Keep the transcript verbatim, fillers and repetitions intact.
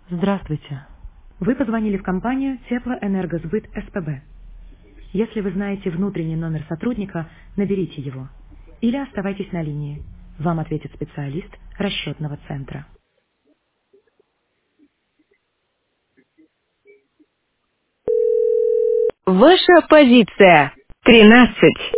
Здравствуйте. Вы позвонили в компанию Теплоэнергосбыт СПБ. Если вы знаете внутренний номер сотрудника, наберите его. Или оставайтесь на линии. Вам ответит специалист расчетного центра. Ваша позиция. тринадцать.